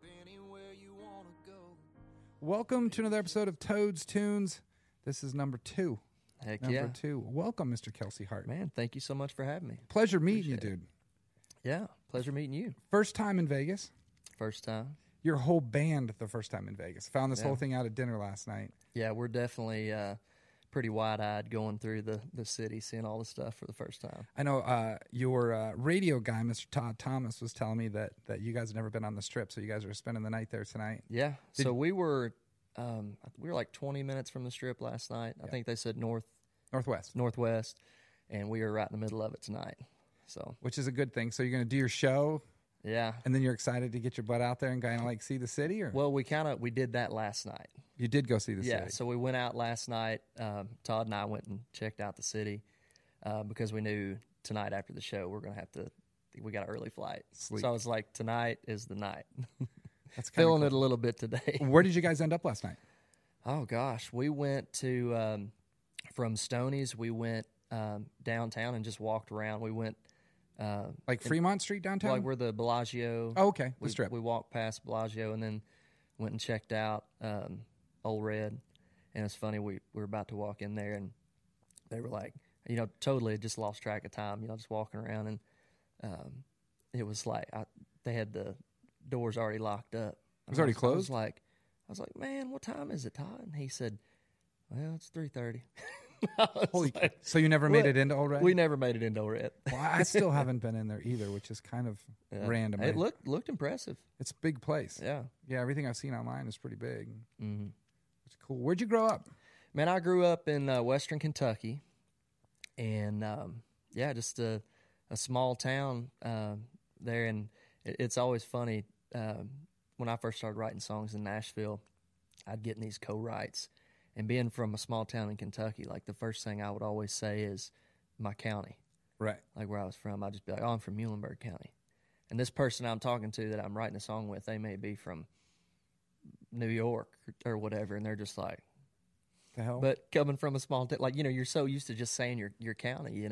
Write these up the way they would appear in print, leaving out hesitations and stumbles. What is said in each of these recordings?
Welcome to another episode of Toad's Tunes. This is number 2. Heck number yeah. 2. Welcome, Mr. Kelsey Hart. Man, thank you so much for having me. Pleasure meeting you, dude. Yeah, pleasure meeting you. First time in Vegas. First time. Your whole band the first time in Vegas. Found this whole thing out at dinner last night. Yeah, we're definitely pretty wide-eyed going through the city, seeing all the stuff for the first time. I know your radio guy, Mr. Todd Thomas, was telling me that you guys have never been on the Strip, so you guys are spending the night there tonight. Yeah, so we were like 20 minutes from the Strip last night. I think they said northwest, and we were right in the middle of it tonight. So, which is a good thing. So you're going to do your show, yeah, and then you're excited to get your butt out there and kind of like see the city, or well, we did that last night. You did go see the city. Yeah, so we went out last night. Todd and I went and checked out the city because we knew tonight after the show we got an early flight. Sleep. So I was like, tonight is the night. That's feeling cool. it a little bit today. Where did you guys end up last night? Oh gosh, we went to from Stoney's. We went downtown and just walked around. We went like Fremont Street downtown, like where the Bellagio. Oh, okay, the Strip. We walked past Bellagio and then went and checked out Old Red. And it's funny, we were about to walk in there and they were like, totally just lost track of time. Just walking around and it was like they had the doors already locked up. It was already closed? I was like, man, what time is it, Todd? And he said, well, it's 3:30. Holy! So you never made it into Old Red? We never made it into Old Red. Well, I still haven't been in there either, which is kind of random. It looked impressive. It's a big place. Yeah. Everything I've seen online is pretty big. Mm-hmm. It's cool. Where'd you grow up? Man, I grew up in Western Kentucky, and just a small town there. And it's always funny. When I first started writing songs in Nashville, I'd get in these co-writes. And being from a small town in Kentucky, like the first thing I would always say is my county. Right. Like where I was from. I'd just be like, I'm from Muhlenberg County. And this person I'm talking to that I'm writing a song with, they may be from New York or whatever. And they're just like, the hell? But coming from a small town, like, you're so used to just saying your county,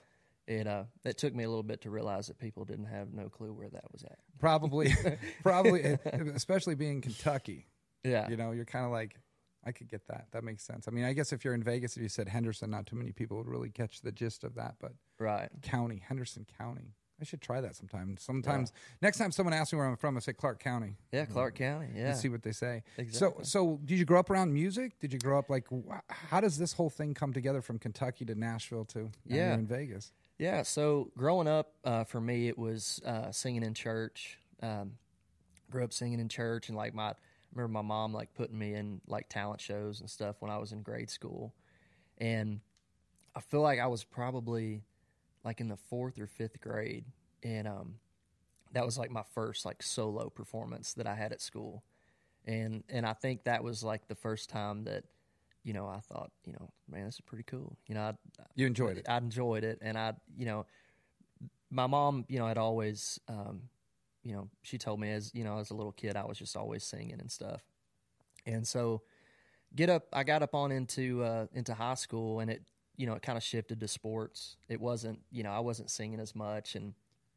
It took me a little bit to realize that people didn't have no clue where that was at. Probably, especially being Kentucky. Yeah. You're kind of like, I could get that. That makes sense. I mean, I guess if you're in Vegas, if you said Henderson, not too many people would really catch the gist of that. But right. County, Henderson County. I should try that sometime. Next time someone asks me where I'm from, I say Clark County. Yeah, Clark County, yeah. And see what they say. Exactly. So did you grow up around music? Did you grow up how does this whole thing come together from Kentucky to Nashville to you're in Vegas? Yeah, so growing up, for me, it was singing in church. Grew up singing in church, and I remember my mom putting me in talent shows and stuff when I was in grade school, and I feel like I was probably in the 4th or 5th grade, and that was my first solo performance that I had at school, and I think that was the first time that I thought, man, this is pretty cool. You enjoyed it. I enjoyed it, and my mom, had always, she told me as a little kid, I was just always singing and stuff, and so I got up on into high school, and it kind of shifted to sports. It wasn't, I wasn't singing as much, and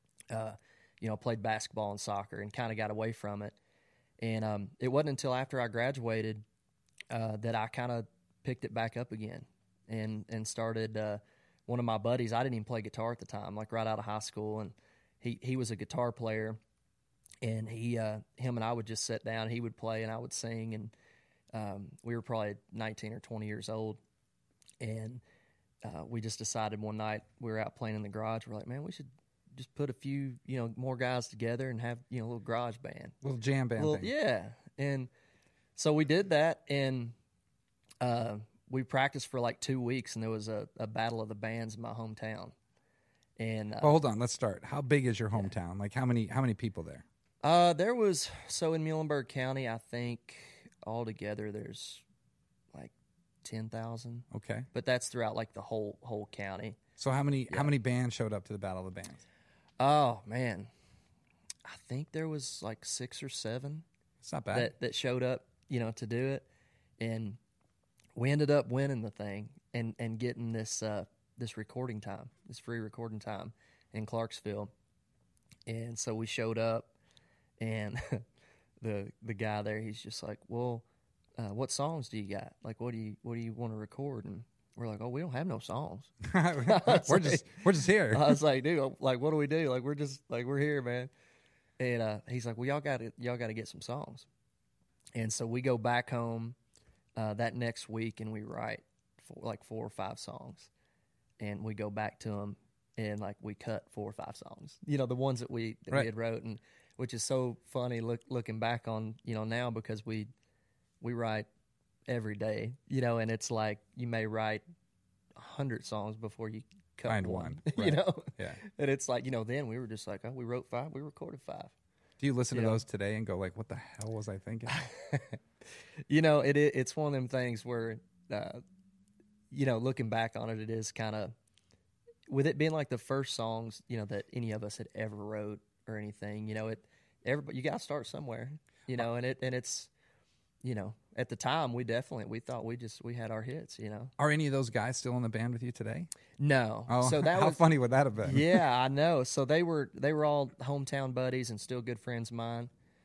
played basketball and soccer, and kind of got away from it, and it wasn't until after I graduated that I kind of picked it back up again and started one of my buddies. I didn't even play guitar at the time, right out of high school, and he was a guitar player, and him and I would just sit down. He would play and I would sing, and we were probably 19 or 20 years old, and we just decided one night we were out playing in the garage. We're like, man, we should just put a few more guys together and have a little garage band, little jam band thing. Yeah, and so we did that, and we practiced for 2 weeks, and there was a battle of the bands in my hometown. And hold on, let's start. How big is your hometown? How many people there? There was, so in Muhlenberg County, I think altogether there's 10,000. Okay, but that's throughout the whole county. So how many bands showed up to the Battle of the Bands? Oh man, I think there was 6 or 7. It's not bad. That showed up, to do it, and we ended up winning the thing and getting this recording time, this free recording time in Clarksville. And so we showed up, and the guy there, he's just like, well, what songs do you got? Like, what do you want to record? And we're like, oh, we don't have no songs. we're just here. I was like, dude, like, what do we do? Like, we're here, man. And he's like, well, y'all got to get some songs. And so we go back home that next week, and we write like 4 or 5 songs, and we go back to them, and like we cut 4 or 5 songs. You know, the ones that we had wrote, and which is so funny looking back on, you know, now, because we write every day, you know, and it's like you may write 100 songs before you cut one. Right. You know, yeah. And it's like, you know, then we were just like, oh, we wrote 5, we recorded 5. Do you listen to those today and go like, what the hell was I thinking? You know, it's one of them things where, you know, looking back on it, it is kind of, with it being like the first songs, you know, that any of us had ever wrote or anything, you know, everybody, you got to start somewhere, you know, and it's, you know, at the time we thought we had our hits, you know. Are any of those guys still in the band with you today? No. Oh, so that how funny would that have been? Yeah, I know. So they were all hometown buddies and still good friends of mine.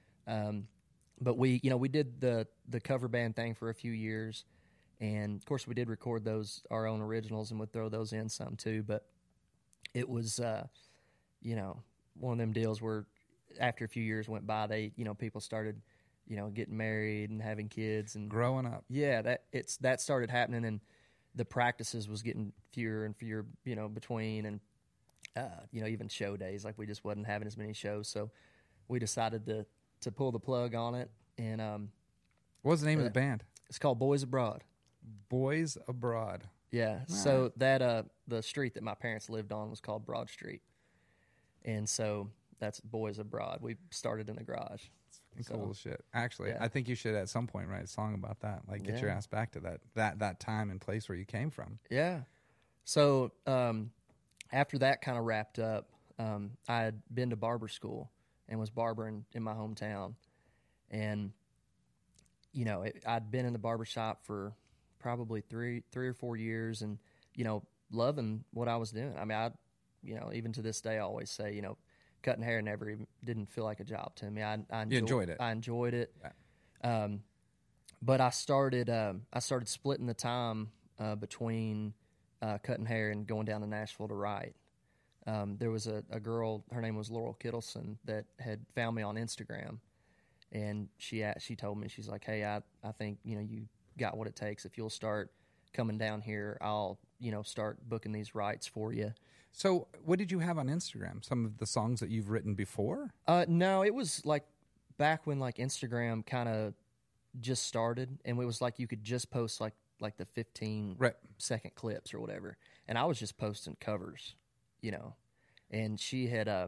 But we did the cover band thing for a few years, and of course we did record our own originals, and would throw those in some too. But it was, you know, one of them deals where after a few years went by, people started, you know, getting married and having kids and growing up. Yeah, that started happening, and the practices was getting fewer and fewer, you know, between, and you know, even show days, like we just wasn't having as many shows, so we decided to pull the plug on it. And what was the name of the band? It's called Boys Abroad. Boys Abroad. Yeah. All so right. that the street that my parents lived on was called Broad Street, and so that's Boys Abroad. We started in the garage. Cool shit. Actually, yeah. I think you should at some point write a song about that. Like, get your ass back to that time and place where you came from. Yeah. So after that kind of wrapped up, I had been to barber school and was barbering in my hometown, and you know, I'd been in the barber shop for probably three or 4 years, and you know, loving what I was doing. I mean, you know, even to this day, I always say, you know, cutting hair never even didn't feel like a job to me. I enjoyed it. I enjoyed it. Yeah. But I started splitting the time between cutting hair and going down to Nashville to write. There was a girl, her name was Laurel Kittleson, that had found me on Instagram, and she told me, she's like, hey, I think, you know, you got what it takes. If you'll start coming down here, I'll, you know, start booking these rights for you. So what did you have on Instagram? Some of the songs that you've written before? No, it was like back when like Instagram kind of just started, and it was like you could just post like the 15-second clips or whatever. And I was just posting covers, you know. And she had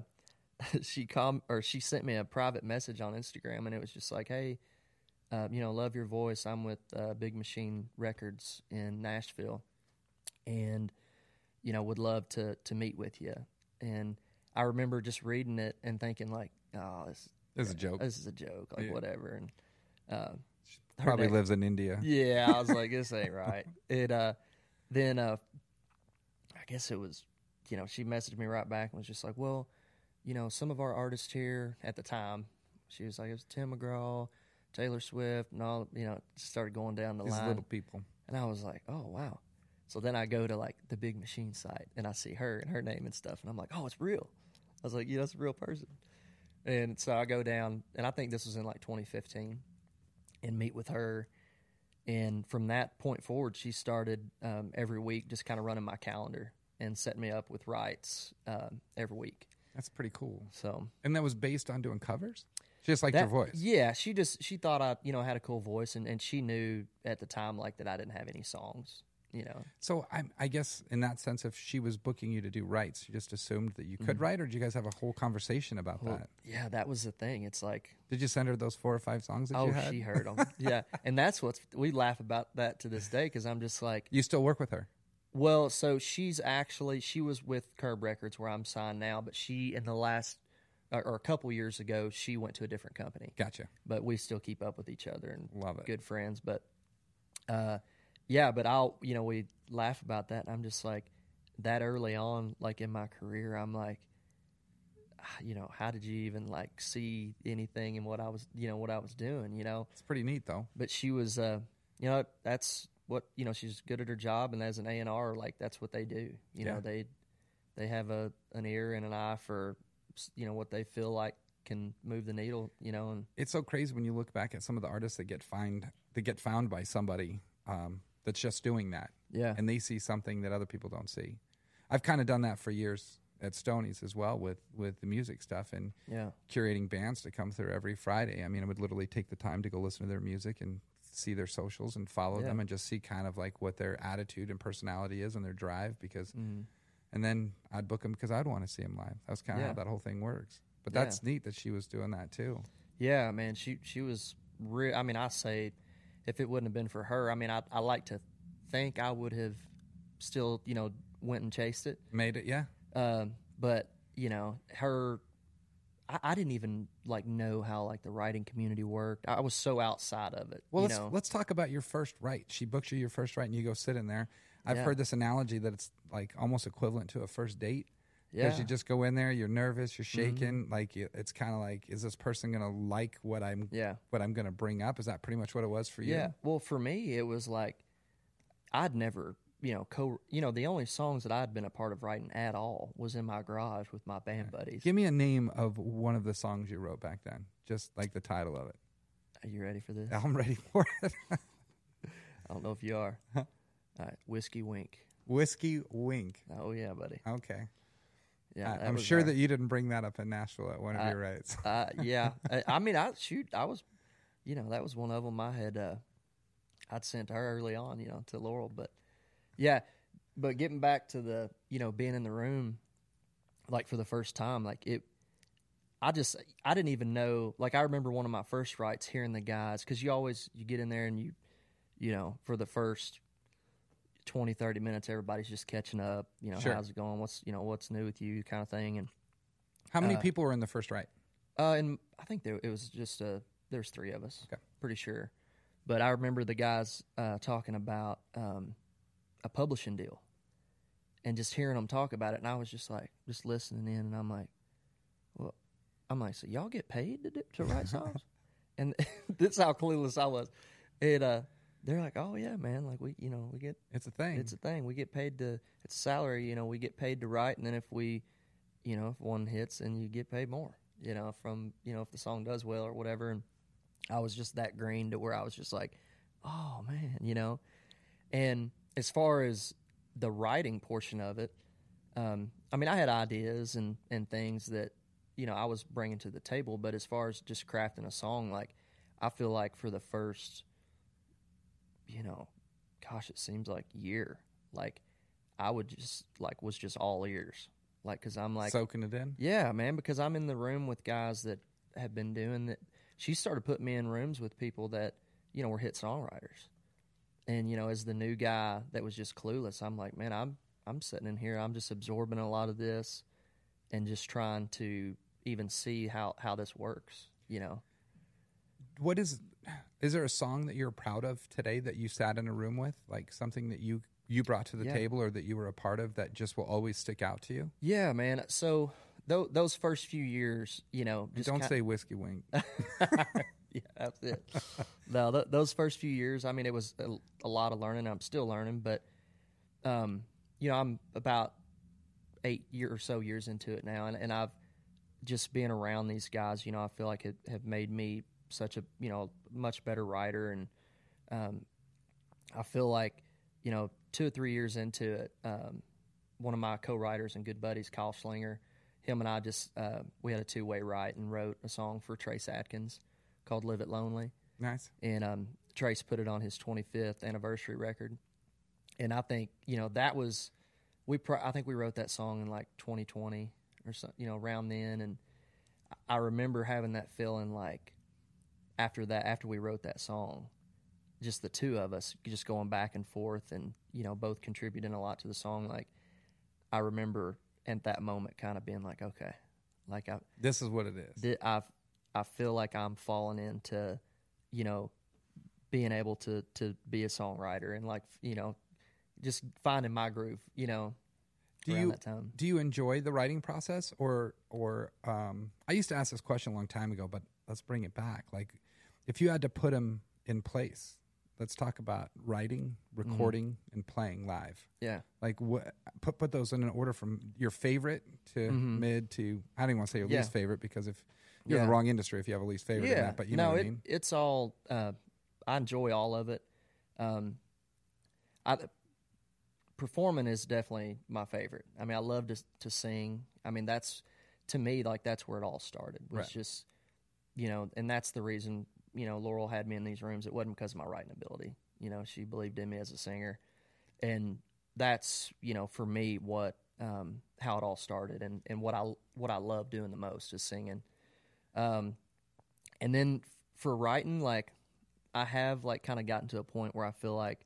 she sent me a private message on Instagram, and it was just like, hey, you know, love your voice. I'm with Big Machine Records in Nashville, and you know, would love to meet with you. And I remember just reading it and thinking like, oh, this is a joke. This is a joke, like whatever. And she probably lives in India. Yeah, I was like, this ain't right. Then I guess it was, you know, she messaged me right back and was just like, well, you know, some of our artists here at the time, she was like, it was Tim McGraw, Taylor Swift, and all, you know, just started going down the These line. little people. And I was like, oh, wow. So then I go to like the Big Machine site and I see her and her name and stuff, and I'm like, oh, it's real. I was like, yeah, that's a real person. And so I go down, and I think this was in like 2015, and meet with her. And from that point forward, she started every week just kind of running my calendar and setting me up with rights every week. That's pretty cool. So, and that was based on doing covers? She just liked your voice? Yeah, she thought I, you know, had a cool voice, and she knew at the time like that I didn't have any songs. You know, so I guess in that sense, if she was booking you to do rights, you just assumed that you could write, or did you guys have a whole conversation about that? Yeah, that was the thing. It's like, did you send her those 4 or 5 songs that you had? Oh, she heard them. Yeah, and that's we laugh about that to this day, because I'm just like, you still work with her? Well, so she was with Curb Records where I'm signed now, but she in the last or a couple years ago, she went to a different company. Gotcha. But we still keep up with each other and love it. Good friends, but. Yeah, but we laugh about that, and I'm just like, that early on, like in my career, I'm like, how did you even like see anything in what I was, what I was doing, It's pretty neat, though. But she was, that's what, she's good at her job. And as an A&R, like that's what they do. They have an ear and an eye for, what they feel like can move the needle, and It's so crazy when you look back at some of the artists that get found by somebody that's just doing that. Yeah. And they see something that other people don't see. I've kind of done that for years at Stoney's as well with the music stuff and curating bands to come through every Friday. I mean, I would literally take the time to go listen to their music and see their socials and follow them and just see kind of like what their attitude and personality is and their drive because and then I'd book them because I'd want to see them live. That's kind of how that whole thing works. But that's neat that she was doing that too. Yeah, man, she was real. I mean, I say if it wouldn't have been for her, I mean, I like to think I would have still, went and chased it. Made it, yeah. But her, I didn't even like know how like the writing community worked. I was so outside of it. Well, let's talk about your first write. She books you your first write, and you go sit in there. I've heard this analogy that it's like almost equivalent to a first date. Because you just go in there, you're nervous, you're shaking. Like it's kind of like, is this person gonna like what I'm gonna bring up? Is that pretty much what it was for you? Yeah. Well, for me, it was like I'd never. The only songs that I'd been a part of writing at all was in my garage with my band buddies. Give me a name of one of the songs you wrote back then, just like the title of it. Are you ready for this? I'm ready for it. I don't know if you are. All right, Whiskey Wink. Whiskey Wink. Oh yeah, buddy. Okay. Yeah, I'm sure that you didn't bring that up in Nashville at one of your writes. Yeah, I mean, I was, that was one of them I'd sent her early on, to Laurel, but. Yeah, but getting back to the, being in the room, like for the first time, like I didn't even know, like I remember one of my first writes hearing the guys, because you get in there and for the first 20, 30 minutes, everybody's just catching up, Sure. How's it going, what's new with you kind of thing. And how many people were in the first write? And I think it was just, there's 3 of us, pretty sure. But I remember the guys talking about a publishing deal and just hearing them talk about it. And I was just like, just listening in, and I'm like, so y'all get paid to write songs? And that's how clueless I was. They're like, oh yeah, man. Like we get, it's a thing. It's a thing. We get paid it's a salary, we get paid to write. And then if if one hits, and you get paid more, from, if the song does well or whatever. And I was just that green to where I was just like, oh man, and as far as the writing portion of it, I mean, I had ideas and things that, I was bringing to the table. But as far as just crafting a song, like, I feel like for the first, it seems like year, like, I would just, like, was just all ears. Like, because I'm like... Soaking it in? Yeah, man, because I'm in the room with guys that have been doing that. She started putting me in rooms with people that, were hit songwriters. And, as the new guy that was just clueless, I'm like, man, I'm sitting in here, I'm just absorbing a lot of this and just trying to even see how this works, What is there a song that you're proud of today that you sat in a room with? Like something that you brought to the table or that you were a part of that just will always stick out to you? Yeah, man. So those first few years, just don't say Whiskey Wink. Yeah, that's it. No, those first few years, I mean, it was a lot of learning. I'm still learning, but, I'm about 8 or so years into it now, and I've just been around these guys, I feel like have made me such a, much better writer, and I feel like, 2 or 3 years into it, one of my co-writers and good buddies, Kyle Schlinger, him and I just, we had a 2-way write and wrote a song for Trace Adkins called Live It Lonely. Nice. And Trace put it on his 25th anniversary record. And I think, that was, I think we wrote that song in like 2020 or so, around then. And I remember having that feeling like after we wrote that song, just the two of us just going back and forth and, both contributing a lot to the song. Like, I remember at that moment kind of being like, okay, like this is what it is. I feel like I'm falling into, being able to be a songwriter and like, just finding my groove, Do that time. Do you enjoy the writing process, or I used to ask this question a long time ago, but let's bring it back. Like, if you had to put them in place, let's talk about writing, recording, and playing live. Yeah. Like, put those in an order from your favorite to mid to, I don't even want to say your least favorite, because if you're in the wrong industry if you have a least favorite in that, but you know what I mean? It's all, I enjoy all of it. Performing is definitely my favorite. I mean, I love to sing. I mean, that's, to me, like, that's where it all started. Was just, you know, and that's the reason, you know, Laurel had me in these rooms. It wasn't because of my writing ability. You know, she believed in me as a singer. And that's, you know, for me, what, how it all started, and what I love doing the most is singing. And then for writing, like, I have, like, kind of gotten to a point where I feel like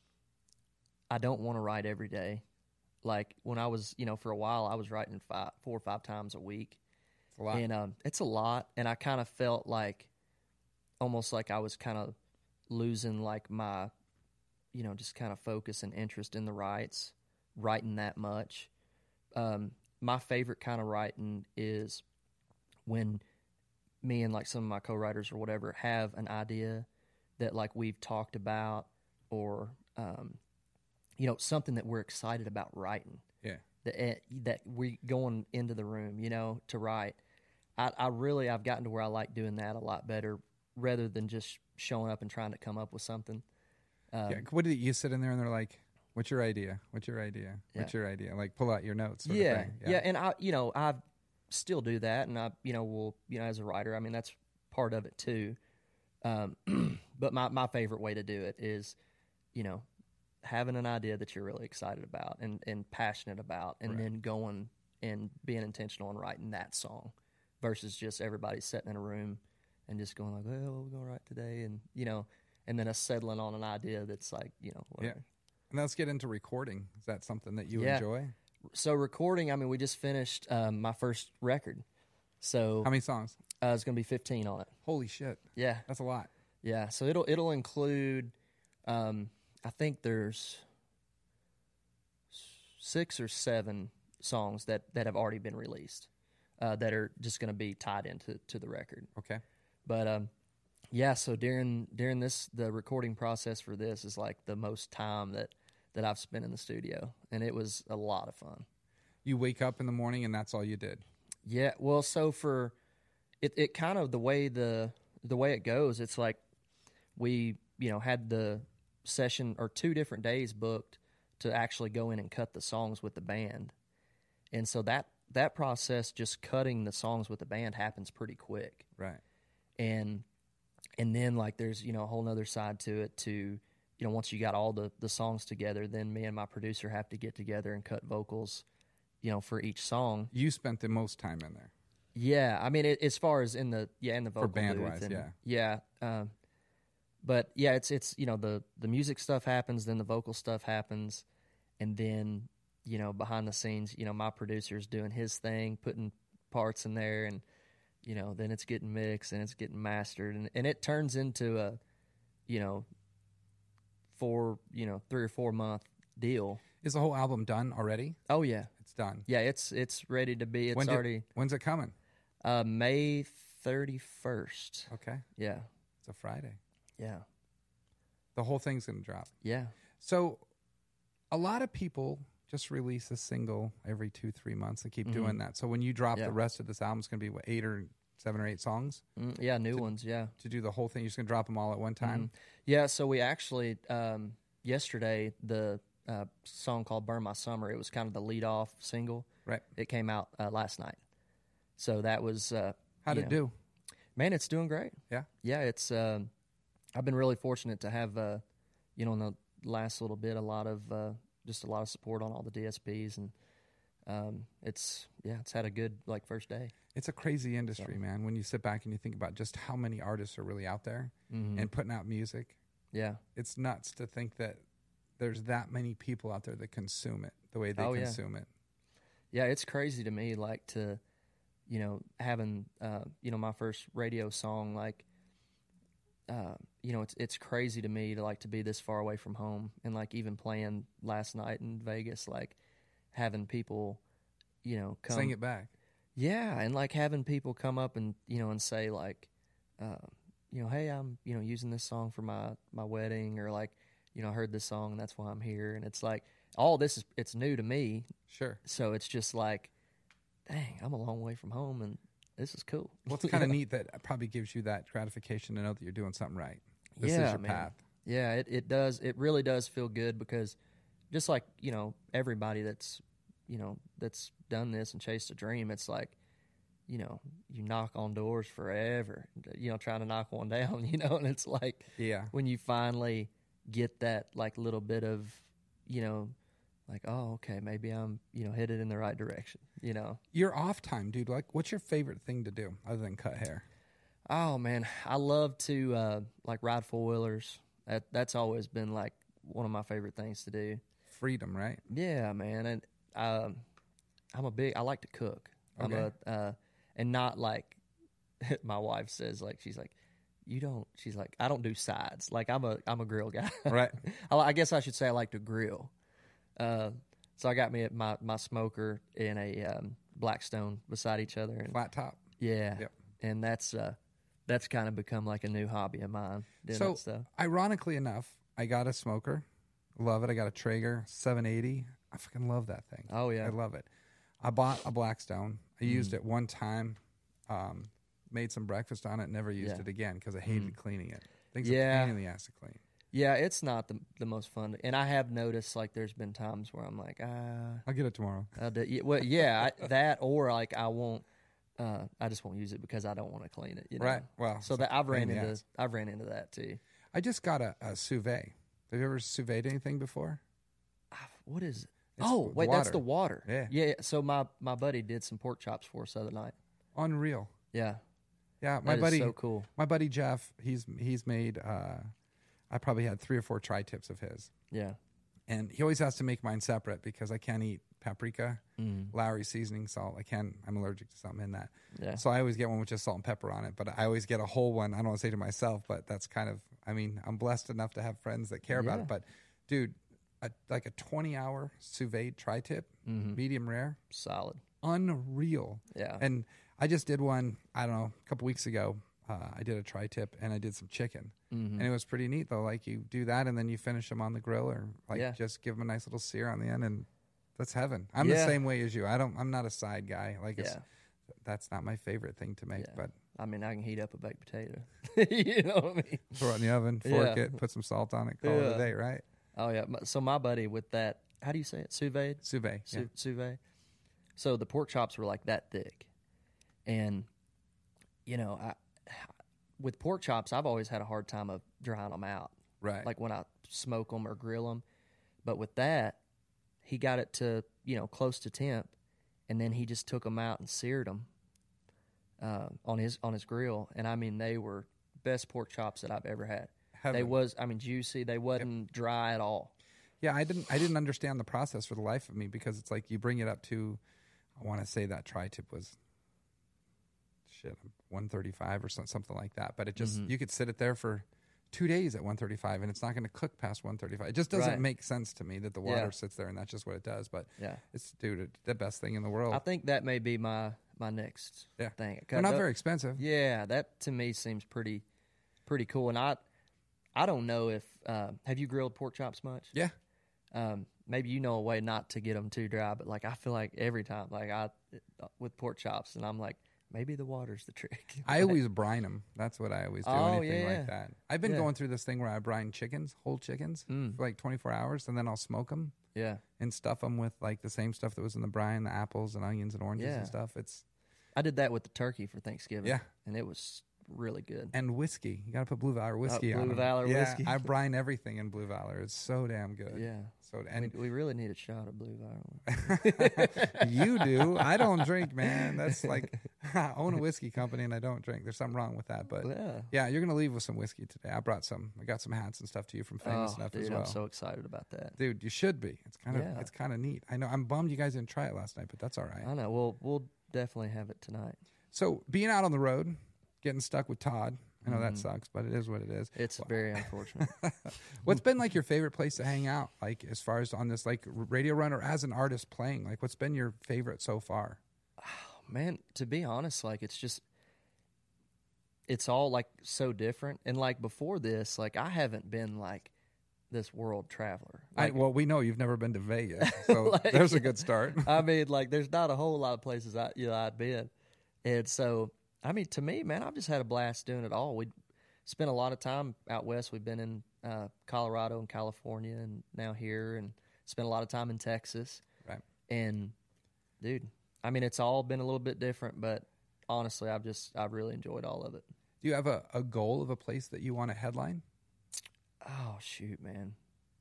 I don't want to write every day. Like, when I was, you know, for a while, I was writing 4 or 5 times a week. It's a lot. And it's a lot. And I kind of felt like, almost like I was kind of losing, like, my, you know, just kind of focus and interest in the writing that much. My favorite kind of writing is when me and, like, some of my co-writers or whatever have an idea that, like, we've talked about, or, you know, something that we're excited about writing. Yeah. That we going into the room, you know, to write. I've gotten to where I like doing that a lot better, rather than just showing up and trying to come up with something. What do you sit in there and they're like, "What's your idea? What's your idea? What's your idea?" Like, pull out your notes. Sort of thing. Yeah. And I still do that, and I, you know, will, you know, as a writer, I mean, that's part of it too. But my favorite way to do it is, you know, having an idea that you're really excited about and passionate about, and then going and being intentional and writing that song, versus just everybody sitting in a room and just going like, well, what we're going to write today, and, you know, and then us settling on an idea that's like, you know, whatever. Yeah. And let's get into recording. Is that something that you enjoy? So recording, I mean, we just finished my first record. So how many songs? It's going to be 15 on it. Holy shit. Yeah. That's a lot. Yeah. So it'll include, I think there's 6 or 7 songs that have already been released, that are just going to be tied into the record. Okay. But yeah, so during the recording process for this is like the most time that I've spent in the studio, and it was a lot of fun. You wake up in the morning and that's all you did? Yeah. Well, so for it kind of the way it goes, it's like we, you know, had the session or 2 different days booked to actually go in and cut the songs with the band. And so that process, just cutting the songs with the band, happens pretty quick. Right. And then, like, there's, you know, a whole nother side to it to, you know, once you got all the songs together, then me and my producer have to get together and cut vocals, you know, for each song. You spent the most time in there. Yeah. I mean, as far as in the vocal for band booth, wise, and, yeah. But yeah, it's, you know, the music stuff happens, then the vocal stuff happens, and then, you know, behind the scenes, you know, my producer's doing his thing, putting parts in there, and, you know, then it's getting mixed and it's getting mastered, and it turns into a, you know, 3 or 4 month deal. Is the whole album done already? Oh yeah, it's done. Yeah, it's ready to be. It's already. When's it coming? May 31st. Okay. Yeah. It's a Friday. Yeah. The whole thing's going to drop. Yeah. So a lot of people just release a single every 2-3 months and keep doing that. So when you drop the rest of this album, it's going to be 8 or 7 or 8 songs? Yeah, new ones, yeah. To do the whole thing, you're just going to drop them all at one time? Yeah, so we actually, yesterday, the song called Burn My Summer, it was kind of the lead-off single. Right. It came out last night. So that was... How'd it do? Man, it's doing great. Yeah? Yeah, it's... I've been really fortunate to have, you know, in the last little bit, a lot of support on all the DSPs, and it's had a good, like, first day. It's a crazy industry, man, when you sit back and you think about just how many artists are really out there and putting out music. Yeah. It's nuts to think that there's that many people out there that consume it the way they consume it. Yeah, it's crazy to me, like, to, you know, having, you know, my first radio song, like, you know, it's crazy to me to, like, to be this far away from home, and, like, even playing last night in Vegas, like, having people, come sing it back. Yeah, and like having people come up and and say like, hey, I'm using this song for my wedding, or like, I heard this song and that's why I'm here, and it's like all this it's new to me. Sure. So it's just like, dang, I'm a long way from home, and this is cool. Well, it's kind of neat that probably gives you that gratification to know that you're doing something right. This is your path. Yeah, it does. It really does feel good, because just like everybody that's that's done this and chased a dream, it's like, you knock on doors forever, trying to knock one down, and it's like, when you finally get that like little bit of, like, oh, okay, maybe I'm, headed in the right direction, Your off time, dude, like what's your favorite thing to do other than cut hair? Oh man, I love to like ride 4-wheelers. That's always been like one of my favorite things to do. Freedom, right? Yeah, man. And I like to cook. Okay. And not like my wife says, like, she's like, I don't do sides. Like I'm a grill guy. Right. I guess I should say I like to grill. So I got me my smoker and a Blackstone beside each other. And, flat top. Yeah. Yep. And that's kind of become like a new hobby of mine. So ironically enough, I got a smoker. Love it. I got a Traeger 780. I fucking love that thing. Oh, yeah. I love it. I bought a Blackstone. I used it one time, made some breakfast on it, never used it again because I hated cleaning it. Things are a pain in the ass to clean. Yeah, it's not the most fun. And I have noticed, like, there's been times where I'm like, I'll get it tomorrow. That, or like I won't, I just won't use it because I don't want to clean it. Right. Well, so that I've ran into that too. I just got a sous vide. Have you ever sous vide anything before? What is it? It's that's the water. Yeah. Yeah. So my buddy did some pork chops for us the other night. Unreal. Yeah. Yeah. My buddy, so cool. My buddy Jeff, he's made. I probably had 3 or 4 tri-tips of his. Yeah. And he always has to make mine separate because I can't eat paprika, Lowry seasoning salt. I'm allergic to something in that. Yeah. So I always get one with just salt and pepper on it. But I always get a whole one. I don't want to say to myself, but that's kind of. I'm blessed enough to have friends that care about it. But dude. Like a 20-hour sous vide tri-tip, medium rare. Solid. Unreal. Yeah. And I just did one, I don't know, a couple weeks ago. I did a tri-tip and I did some chicken. And it was pretty neat, though. Like you do that and then you finish them on the grill or just give them a nice little sear on the end, and that's heaven. I'm the same way as you. I'm not a side guy. Like that's not my favorite thing to make. But I mean, I can heat up a baked potato. You know what I mean? Throw it in the oven, fork it, put some salt on it, call it a day, right? Oh, yeah. So my buddy with that, how do you say it? Sous vide? Sous vide. Sous vide. So the pork chops were like that thick. And, with pork chops, I've always had a hard time of drying them out. Right. Like when I smoke them or grill them. But with that, he got it to, close to temp. And then he just took them out and seared them on his grill. And, I mean, they were best pork chops that I've ever had. They was, juicy. They wasn't dry at all. Yeah, I didn't understand the process for the life of me, because it's like you bring it up to, I want to say that tri-tip was, 135 or something like that. But it just, you could sit it there for 2 days at 135 and it's not going to cook past 135. It just doesn't make sense to me that the water sits there and that's just what it does. But it's, dude, the best thing in the world. I think that may be my next thing. They're not very expensive. Yeah, that to me seems pretty cool. And I don't know if have you grilled pork chops much? Yeah. Maybe you know a way not to get them too dry, but like I feel like every time, like with pork chops, and I'm like, maybe the water's the trick. I always brine them. That's what I always do. Anything like that. I've been going through this thing where I brine chickens, whole chickens, for like 24 hours, and then I'll smoke them. Yeah. And stuff them with like the same stuff that was in the brine, the apples and onions and oranges and stuff. I did that with the turkey for Thanksgiving. Yeah. And it was really good. And whiskey. You got to put Blue Valor whiskey on Blue Valor whiskey. I brine everything in Blue Valor. It's so damn good. Yeah. And we really need a shot of Blue Valor. You do. I don't drink, man. That's like, I own a whiskey company and I don't drink. There's something wrong with that. But yeah, you're going to leave with some whiskey today. I got some hats and stuff to you from Famous Enough as well. I'm so excited about that. Dude, you should be. It's kind of neat. I know. I'm bummed you guys didn't try it last night, but that's all right. I know. We'll definitely have it tonight. So being out on the road, getting stuck with Todd, I know that sucks, but it is what it is. It's very unfortunate. What's been like your favorite place to hang out? Like as far as on this like radio run or as an artist playing, like what's been your favorite so far? Oh, man, to be honest, like it's all like so different. And like before this, like I haven't been like this world traveler. Like, Well, we know you've never been to Vegas, so like, there's a good start. I mean, like there's not a whole lot of places I'd been. And so, I mean, to me, man, I've just had a blast doing it all. We spent a lot of time out west. We've been in Colorado and California, and now here, and spent a lot of time in Texas. Right. And, dude, I mean, it's all been a little bit different, but honestly, I've really enjoyed all of it. Do you have a goal of a place that you want to headline? Oh, shoot, man.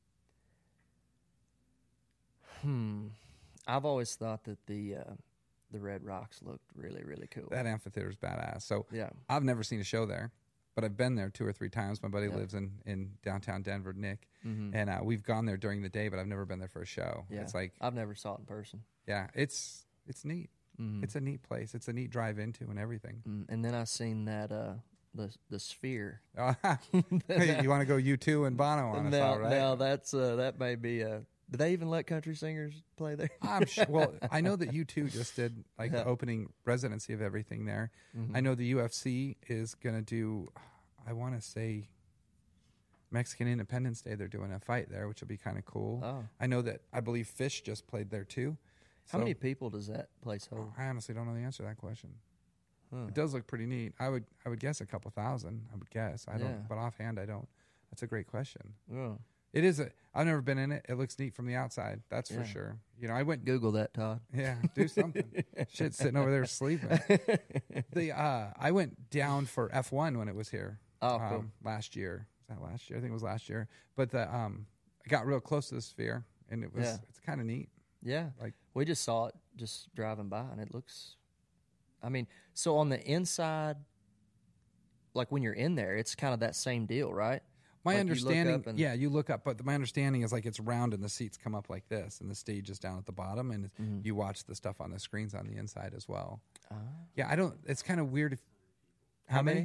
I've always thought that the Red Rocks looked really, really cool. That amphitheater's badass. So yeah. I've never seen a show there, but I've been there 2 or 3 times. My buddy lives in downtown Denver, Nick, and we've gone there during the day, but I've never been there for a show. Yeah. It's like I've never saw it in person. Yeah, it's neat. It's a neat place. It's a neat drive into and everything. And then I seen that the Sphere. You want to go U2 and Bono on us, all right? Now that's that may be do they even let country singers play there? I'm sure. Well, I know that U2 just did like the opening residency of everything there. I know the UFC is going to do, I want to say, Mexican Independence Day. They're doing a fight there, which will be kind of cool. Oh. I know that I believe Fish just played there too. How many people does that place hold? I honestly don't know the answer to that question. It does look pretty neat. I would guess a couple thousand. I would guess. I don't, but offhand I don't. That's a great question. Yeah. It is. I've never been in it. It looks neat from the outside. That's for sure. You know, I went. Google that, Todd. Yeah, do something. Shit, sitting over there sleeping. I went down for F1 when it was here. Oh, cool. Last year. Was that last year? I think it was last year. But I got real close to the Sphere, and it was. Yeah. It's kind of neat. Yeah, like we just saw it just driving by, and it looks. I mean, so on the inside, like when you're in there, it's kind of that same deal, right? My understanding, you look up, but my understanding is like it's round and the seats come up like this, and the stage is down at the bottom, and you watch the stuff on the screens on the inside as well. Yeah, I don't. It's kind of weird. How many?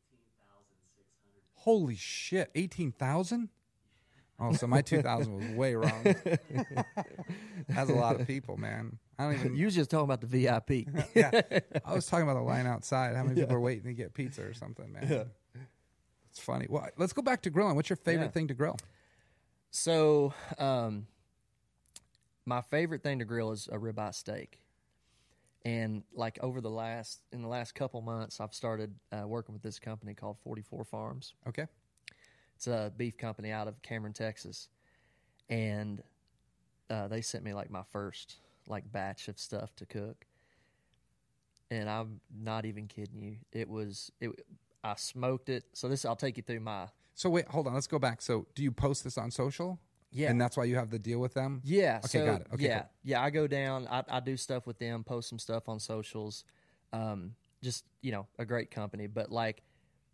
18,600. Holy shit, 18,000! Oh, so my 2,000 was way wrong. That's a lot of people, man. I don't even. You was just talking about the VIP. Yeah, I was talking about the line outside. How many people are waiting to get pizza or something, man? Yeah. It's funny. Well, let's go back to grilling. What's your favorite thing to grill? So, my favorite thing to grill is a ribeye steak. And like in the last couple months, I've started working with this company called 44 Farms. Okay. It's a beef company out of Cameron, Texas. And they sent me like my first like batch of stuff to cook. And I'm not even kidding you. I smoked it. So I'll take you through my. So wait, hold on. Let's go back. So do you post this on social? Yeah. And that's why you have the deal with them? Yeah. Okay, got it. Okay, yeah. cool. Yeah. I go down, I do stuff with them, post some stuff on socials. Just, a great company. But like,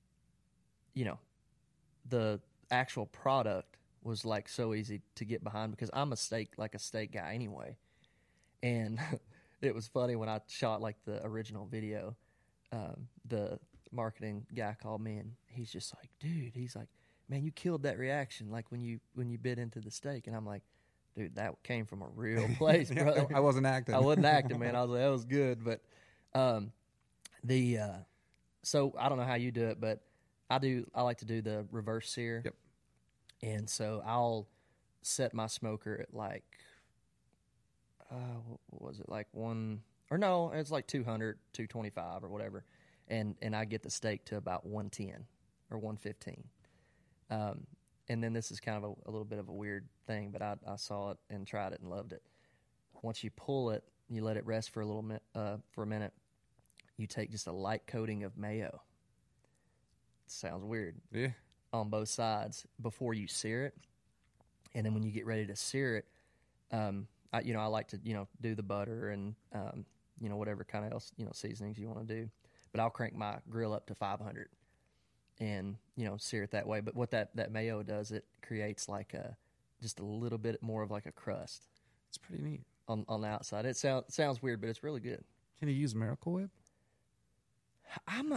the actual product was like so easy to get behind because I'm a steak guy anyway. And it was funny when I shot like the original video, the marketing guy called me and he's just like, dude, he's like, man, you killed that reaction like when you bit into the steak. And I'm like, dude, that came from a real place, brother. I wasn't acting. I wasn't acting, man. I was like, that was good. But so I don't know how you do it, but I like to do the reverse sear. Yep. And so I'll set my smoker at like what was it, like it's like 200, 225 or whatever. And I get the steak to about 110 or 115. And then this is kind of a little bit of a weird thing, but I saw it and tried it and loved it. Once you pull it, you let it rest for a minute. You take just a light coating of mayo. It sounds weird. Yeah. On both sides before you sear it. And then when you get ready to sear it, I like to, do the butter and, whatever kind of else, seasonings you want to do. But I'll crank my grill up to 500 and, sear it that way. But what that mayo does, it creates like just a little bit more of like a crust. It's pretty neat. On the outside. It sounds weird, but it's really good. Can you use Miracle Whip? I'm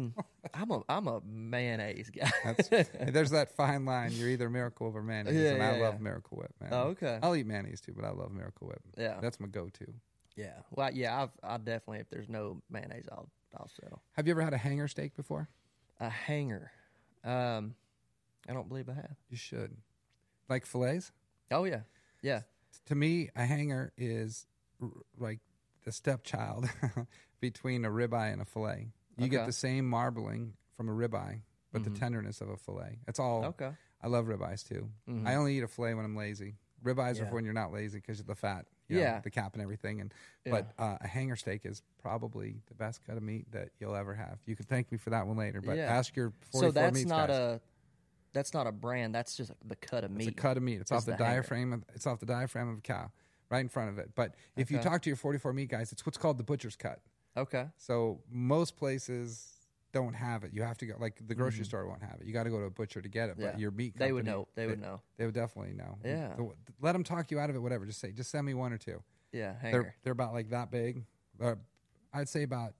a mayonnaise guy. There's that fine line. You're either Miracle Whip or mayonnaise, and I love Miracle Whip, man. Oh, okay. I'll eat mayonnaise too, but I love Miracle Whip. Yeah, that's my go-to. Yeah, well, yeah, I definitely, if there's no mayonnaise, I'll settle. Have you ever had a hanger steak before? A hanger? I don't believe I have. You should. Like fillets? Oh yeah, yeah. To me, a hanger is like the stepchild between a ribeye and a fillet. You get the same marbling from a ribeye, but the tenderness of a fillet. It's all. Okay. I love ribeyes too. Mm-hmm. I only eat a fillet when I'm lazy. Ribeyes are for when you're not lazy because of the fat, you know, the cap and everything. But a hanger steak is probably the best cut of meat that you'll ever have. You can thank me for that one later. But ask your 44 So that's meats not guys. That's not a brand. That's just the cut of meat. It's a cut of meat. It's off the diaphragm. It's off the diaphragm of a cow, right in front of it. But if you talk to your 44 meat guys, it's what's called the butcher's cut. Okay. So most places don't have it. You have to go, like the grocery store won't have it. You got to go to a butcher to get it. But your meat company, they would know. They would know. They would definitely know. Yeah. Let them talk you out of it. Whatever. Just send me one or two. Yeah. Hanger. They're about like that big. I'd say about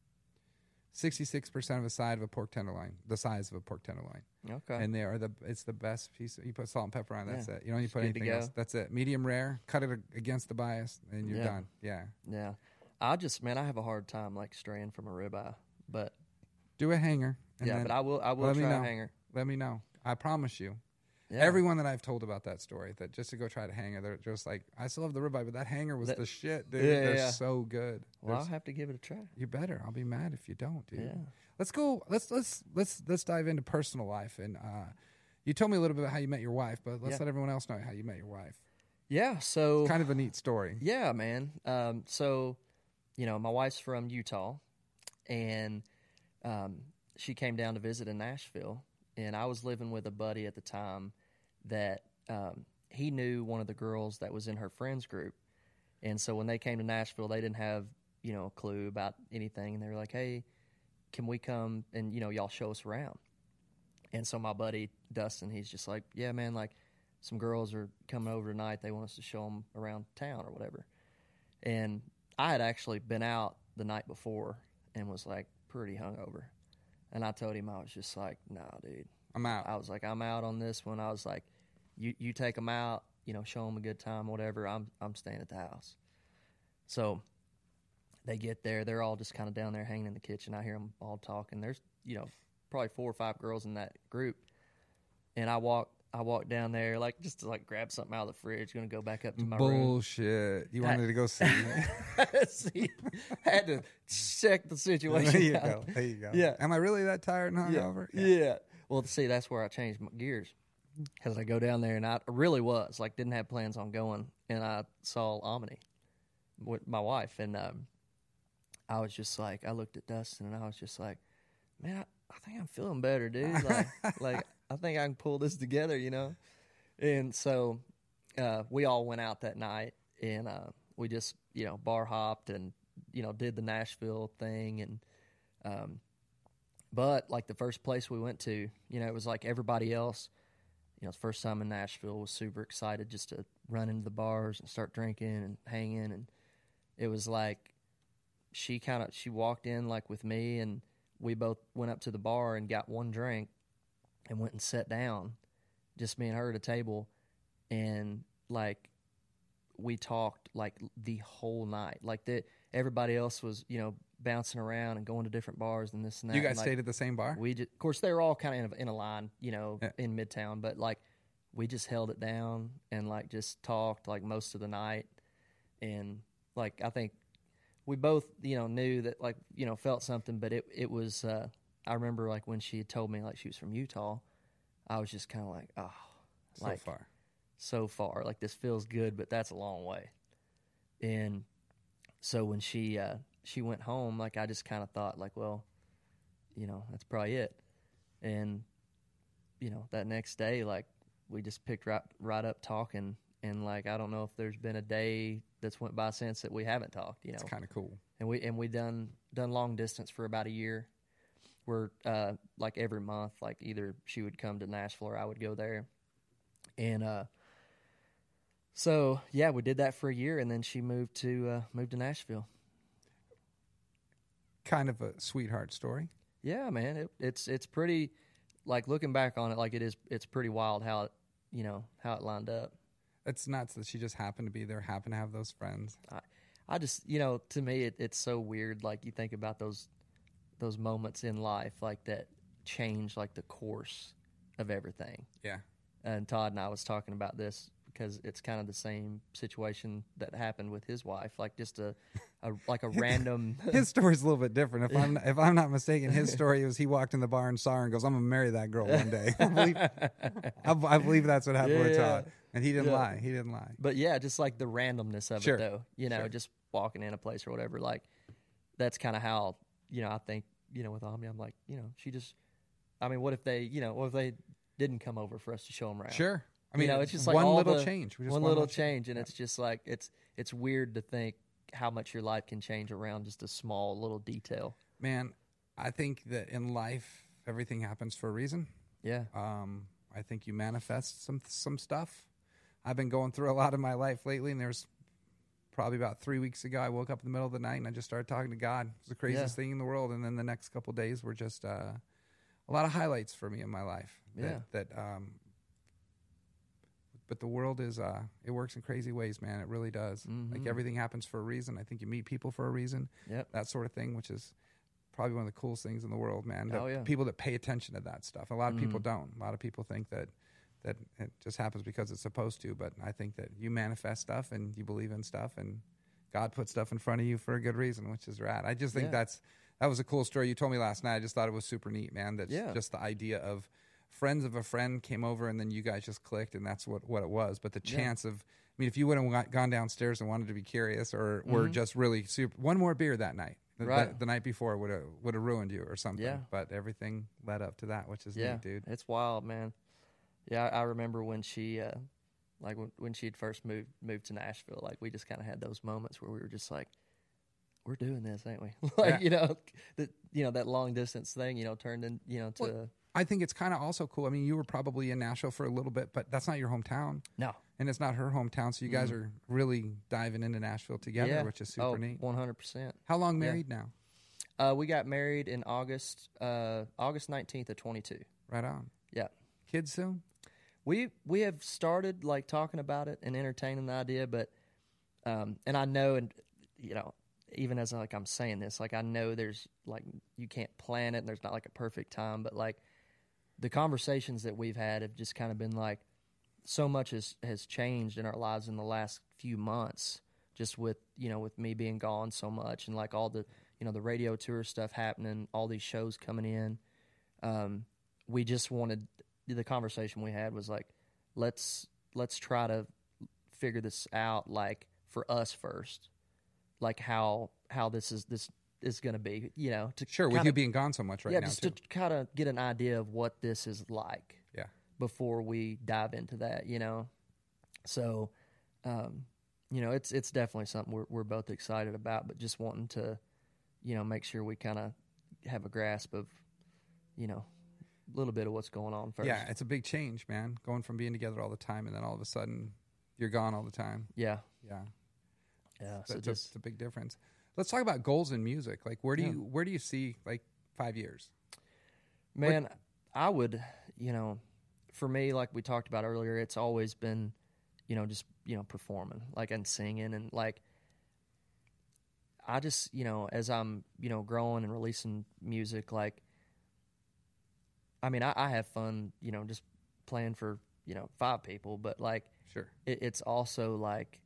66% of the size of a pork tenderloin. The size of a pork tenderloin. Okay. And it's the best piece. You put salt and pepper on. That's it. You don't need to put anything else. That's it. Medium rare. Cut it against the bias, and you're done. Yeah. Yeah. I have a hard time like straying from a ribeye, but do a hanger. But I will try a hanger. Let me know. I promise you. Yeah. Everyone that I've told about that story, that just to go try to hanger, they're just like, I still love the ribeye, but that hanger was the shit, dude. They're so good. Well, I'll have to give it a try. You better. I'll be mad if you don't, dude. Yeah. Let's go. Let's dive into personal life. And you told me a little bit about how you met your wife, but let's let everyone else know how you met your wife. Yeah. So it's kind of a neat story. Yeah, man. So, my wife's from Utah, and she came down to visit in Nashville. And I was living with a buddy at the time that he knew one of the girls that was in her friends group. And so when they came to Nashville, they didn't have, a clue about anything. And they were like, hey, can we come and, y'all show us around? And so my buddy, Dustin, he's just like, yeah, man, like some girls are coming over tonight. They want us to show them around town or whatever. And I had actually been out the night before and was like pretty hungover. And I told him, I was just like, nah, dude. I'm out. I was like, I'm out on this one. I was like, you take them out, show them a good time, whatever. I'm staying at the house. So they get there. They're all just kind of down there hanging in the kitchen. I hear them all talking. There's, probably 4 or 5 girls in that group. And I walk down there, like, just to, like, grab something out of the fridge, going to go back up to my room. Bullshit. You wanted to go see. Had to check the situation There you go. Yeah. Am I really that tired and hungover? Yeah. Well, see, that's where I changed my gears. Because I go down there, and I really was, like, didn't have plans on going. And I saw Omni with my wife. And I was just like, I looked at Dustin, and I was just like, man, I think I'm feeling better, dude. Like I think I can pull this together, And so we all went out that night, and we just, bar hopped and, did the Nashville thing. And but, like, the first place we went to, it was like everybody else, the first time in Nashville, was super excited just to run into the bars and start drinking and hanging. And it was like she walked in, like, with me, and we both went up to the bar and got one drink and went and sat down, just me and her at a table. And, like, we talked, like, the whole night. Like, everybody else was, bouncing around and going to different bars and this and that. You guys stayed at the same bar? Of course, they were all kind of in a line, in Midtown. But, like, we just held it down and, like, just talked, like, most of the night. And, like, I think we both, knew that, like, felt something, but it was, I remember, like, when she had told me, like, she was from Utah, I was just kind of like, oh, like, so far, like, this feels good, but that's a long way. And so when she went home, like, I just kind of thought, like, well, that's probably it. And, that next day, like, we just picked right up talking. And, like, I don't know if there's been a day that's went by since that we haven't talked. It's kind of cool. And we done long distance for about a year. We're like every month, like either she would come to Nashville or I would go there. And so yeah, we did that for a year, and then she moved to Nashville. kind of a sweetheart story. Yeah, man, it's pretty. Like looking back on it, like it's pretty wild how it, how it lined up. It's nuts that she just happened to be there, happened to have those friends. I just, to me, it's so weird. Like you think about those moments in life, like that change like the course of everything. Yeah. And Todd and I was talking about this because it's kind of the same situation that happened with his wife. Like just a random. His story's a little bit different. If I'm not mistaken, his story was he walked in the bar and saw her and goes, "I'm gonna marry that girl one day." I believe that's what happened with Todd, and he didn't lie. He didn't lie. But yeah, just like the randomness of it, though. Just walking in a place or whatever. Like that's kind of how I think with Omni, I'm like she just. I mean, what if they didn't come over for us to show them around? Sure. I mean, it's just like one little change. One little change, and it's just like it's weird to think how much your life can change around just a small little detail. Man, I think that in life everything happens for a reason. Yeah. I think you manifest some stuff. I've been going through a lot in my life lately, and there's probably about 3 weeks ago I woke up in the middle of the night and I just started talking to God. It was the craziest thing in the world, and then the next couple of days were just a lot of highlights for me in my life. But the world is, it works in crazy ways, man. It really does. Mm-hmm. Like everything happens for a reason. I think you meet people for a reason. Yep. That sort of thing, which is probably one of the coolest things in the world, man. People that pay attention to that stuff. A lot of people don't. A lot of people think that it just happens because it's supposed to. But I think that you manifest stuff and you believe in stuff, and God put stuff in front of you for a good reason, which is rad. I just think that was a cool story you told me last night. I just thought it was super neat, man. That's just the idea of friends of a friend came over and then you guys just clicked, and that's what it was. But the chance of, I mean, if you would have gone downstairs and wanted to be curious or were just really super, one more beer that night, the night before would have ruined you or something. Yeah. But everything led up to that, which is neat, dude. It's wild, man. Yeah, I remember when she, when she had first moved to Nashville, like we just kind of had those moments where we were just like, we're doing this, ain't we? That long distance thing, turned in, to. I think it's kind of also cool. I mean, you were probably in Nashville for a little bit, but that's not your hometown. No. And it's not her hometown, so you guys are really diving into Nashville together, which is super neat. 100%. How long married now? We got married in August 19th of 22. Right on. Yeah. Kids soon? We have started like talking about it and entertaining the idea, but and I know, and even as like I'm saying this, like I know there's like you can't plan it and there's not like a perfect time, but like the conversations that we've had have just kind of been like so much has changed in our lives in the last few months, just with with me being gone so much and like all the the radio tour stuff happening, all these shows coming in. We just wanted, the conversation we had was like, let's try to figure this out, like for us first, like how this is going to be, with you being gone so much now, just to kind of get an idea of what this is like, before we dive into that, So, it's definitely something we're both excited about, but just wanting to, make sure we kind of have a grasp of, a little bit of what's going on first. Yeah, it's a big change, man. Going from being together all the time and then all of a sudden you're gone all the time. Yeah. Yeah. Yeah. So it's a big difference. Let's talk about goals in music. Like where do you see like 5 years? Man, I would, for me, like we talked about earlier, it's always been, just, performing, like, and singing, and like, I just, as I'm, growing and releasing music, like, I mean, I have fun, just playing for, 5 people, but like, sure, it's also like,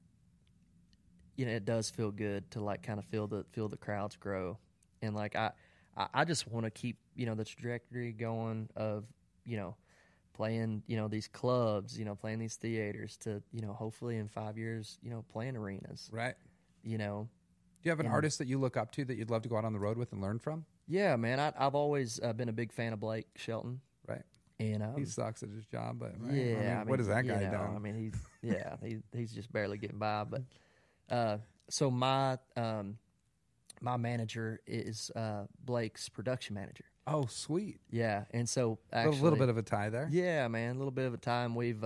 it does feel good to like kind of feel the crowds grow, and like I just want to keep the trajectory going of playing these clubs, playing these theaters to hopefully in 5 years playing arenas. Right. Do you have an artist that you look up to that you'd love to go out on the road with and learn from? Yeah, man. I've always been a big fan of Blake Shelton. Right. And he sucks at his job, but right? Yeah. What has that guy done? I mean, he's just barely getting by. But so my manager is Blake's production manager. Oh, sweet. Yeah, and so actually a little bit of a tie there. Yeah, man, a little bit of a tie. We've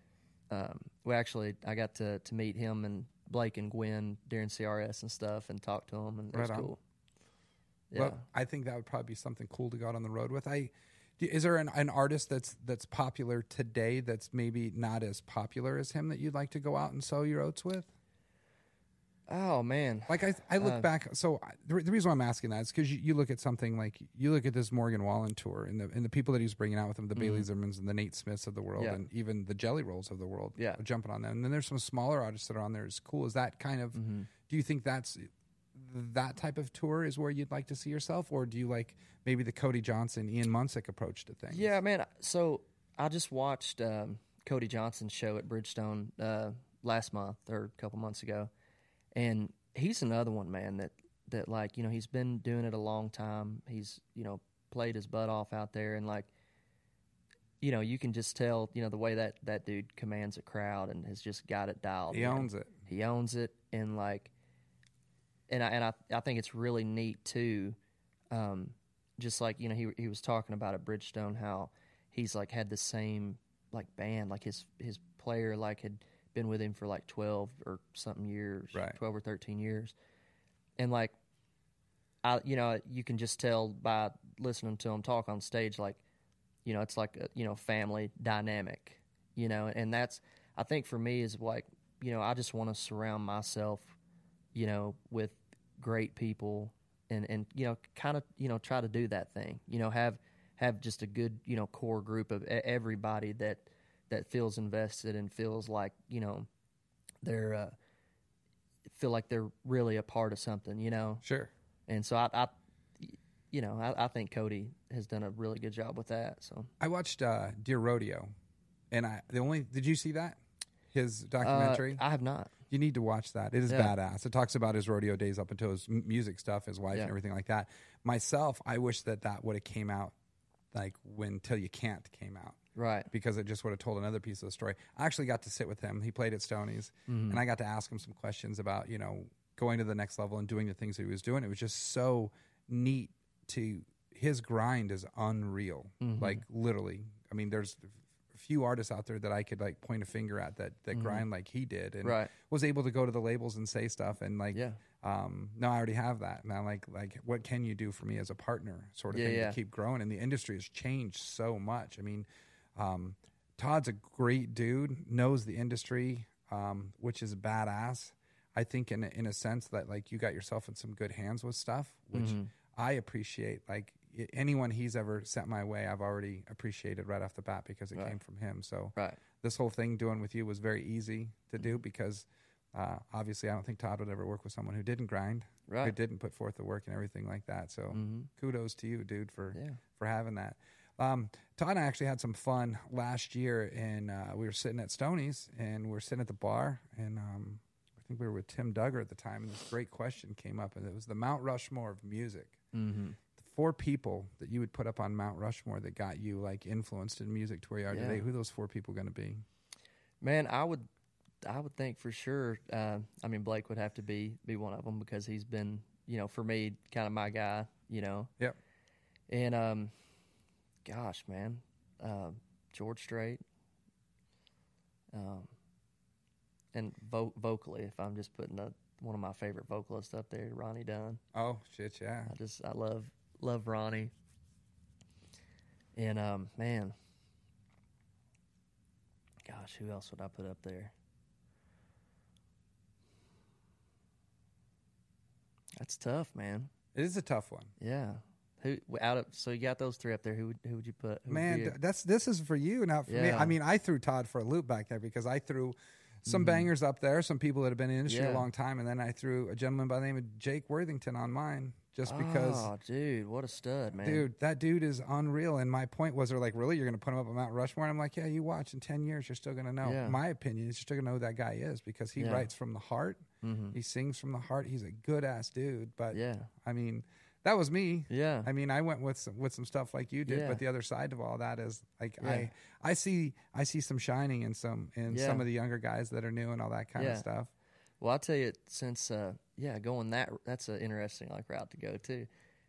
I got to meet him and Blake and Gwen during CRS and stuff, and talk to them, and it was cool. Yeah. Well, I think that would probably be something cool to go out on the road with. Is there an artist that's popular today that's maybe not as popular as him that you'd like to go out and sow your oats with? Oh man, Like I look back. So the reason why I'm asking that is because you look at something like you look at this Morgan Wallen tour and the people that he was bringing out with him, the Bailey Zimmermans and the Nate Smiths of the world, Yeah. and even the Jelly Rolls of the world, Yeah. jumping on them. And then there's some smaller artists that are on there as cool. Is that kind of? Do you think that's that type of tour is where you'd like to see yourself, or do you like maybe the Cody Johnson, Ian Munsick approach to things? Yeah, man. So I just watched Cody Johnson's show at Bridgestone last month or a couple months ago, and he's another one, man. That like he's been doing it a long time. He's played his butt off out there, and like you can just tell the way that dude commands a crowd and has just got it dialed. He owns it. He owns it, and like, and I think it's really neat too. Just like he was talking about at Bridgestone how he's like had the same like band, like his player like had been with him for like 12 or something years, right. 12 or 13 years, and like you can just tell by listening to him talk on stage, like it's like a family dynamic, and that's I think for me is like I just want to surround myself with great people and kind of try to do that thing, have just a good core group of everybody that feels invested and feels like they're feel like they're really a part of something, Sure. And so I think Cody has done a really good job with that. So I watched Deer Rodeo, and did you see that? His documentary? I have not. You need to watch that. It is badass. It talks about his rodeo days up until his music stuff, his wife, and everything like that. Myself, I wish that would have came out like when Till You Can't came out. Right. Because it just would have told another piece of the story. I actually got to sit with him. He played at Stoney's, and I got to ask him some questions about, going to the next level and doing the things that he was doing. It was just so neat his grind is unreal. Like literally. I mean, there's a few artists out there that I could like point a finger at that grind like he did and was able to go to the labels and say stuff and like, no, I already have that. Now, like what can you do for me as a partner sort of thing to keep growing? And the industry has changed so much. I mean, Todd's a great dude, knows the industry, which is badass. I think in a sense that like you got yourself in some good hands with stuff, which I appreciate. Like anyone he's ever sent my way, I've already appreciated right off the bat because it came from him. So this whole thing doing with you was very easy to do because obviously I don't think Todd would ever work with someone who didn't grind, who didn't put forth the work and everything like that. So kudos to you, dude, for having that. Todd and I actually had some fun last year, and we were sitting at Stoney's, and we were sitting at the bar, and I think we were with Tim Duggar at the time, and this great question came up, and it was the Mount Rushmore of music. The 4 people that you would put up on Mount Rushmore that got you like influenced in music to where you are today. Who are those 4 people going to be? Man, I would think for sure. I mean, Blake would have to be one of them because he's been, for me, kind of my guy. Yep. And gosh, man, George Strait. And vocally, if I'm just putting one of my favorite vocalists up there, Ronnie Dunn. Oh shit, yeah. I love Ronnie. And man, gosh, who else would I put up there? That's tough, man. It is a tough one. Yeah. So you got those 3 up there. Who would you put? This is for you, not for me. I mean, I threw Todd for a loop back there because I threw some bangers up there, some people that have been in the industry a long time, and then I threw a gentleman by the name of Jake Worthington on mine just because. Oh, dude, what a stud, man! Dude, that dude is unreal. And my point was, they're like, really, you're going to put him up on Mount Rushmore? And I'm like, yeah, you watch. In 10 years, you're still going to know. Yeah. My opinion is you're still going to know who that guy is because he writes from the heart. He sings from the heart. He's a good ass dude. But I mean. That was me. Yeah. I mean, I went with some stuff like you did, but the other side of all that is like I see some shining in some of the younger guys that are new and all that kind of stuff. Well, I'll tell you, since going that's an interesting like route to go too.